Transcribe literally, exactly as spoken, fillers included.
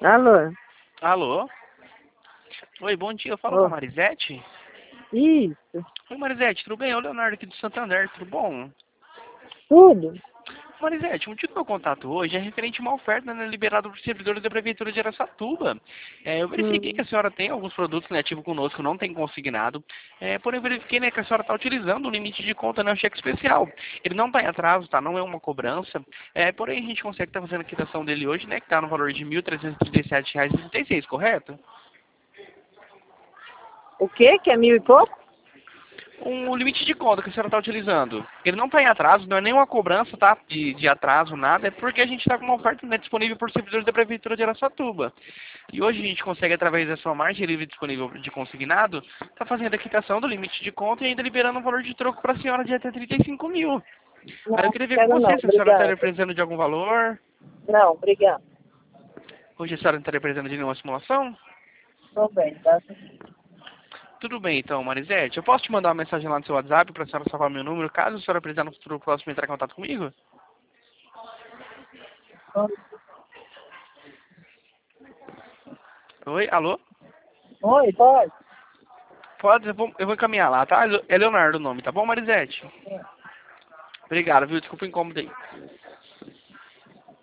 Alô? Alô? Oi, bom dia. Eu falo com a Ô, Marisete? isso, Oi, Marisete, tudo bem? É o Leonardo aqui do Santander, tudo bom? tudo? Marisete, o motivo do meu contato hoje é referente a uma oferta, né, liberada por servidores da Prefeitura de Araçatuba. É, eu verifiquei que Hum, a senhora tem alguns produtos, né, ativo conosco, não tem consignado. É, porém, eu verifiquei, né, que a senhora está utilizando o limite de conta, né, o cheque especial. Ele não está em atraso, tá? Não é uma cobrança. É, porém, a gente consegue estar fazendo a quitação dele hoje, né, que está no valor de mil trezentos e trinta e sete reais e trinta e seis, correto? o quê? Que é mil e pouco? Um limite de conta que a senhora está utilizando. Ele não está em atraso, não é nenhuma cobrança, tá? De, de atraso, nada. É porque a gente está com uma oferta, né, disponível por servidores da Prefeitura de Araçatuba. E hoje a gente consegue, através da sua margem livre disponível de consignado, tá fazendo a quitação do limite de conta e ainda liberando um valor de troco para a senhora de até trinta e cinco mil. Aí eu Não, queria ver com quero não, você se a senhora estaria obrigada. precisando de algum valor. Não, obrigada. Hoje a senhora não estaria precisando de nenhuma simulação. Tô bem, tá? Tudo bem, então, Marisete. Eu posso te mandar uma mensagem lá no seu WhatsApp para a senhora salvar meu número, caso a senhora precisar no futuro próximo entrar em contato comigo? Oi, alô? Oi, pode? Pode, eu vou, eu vou encaminhar lá, tá? É Leonardo o nome, tá bom, Marisete? Obrigado, viu? Desculpa o incômodo aí.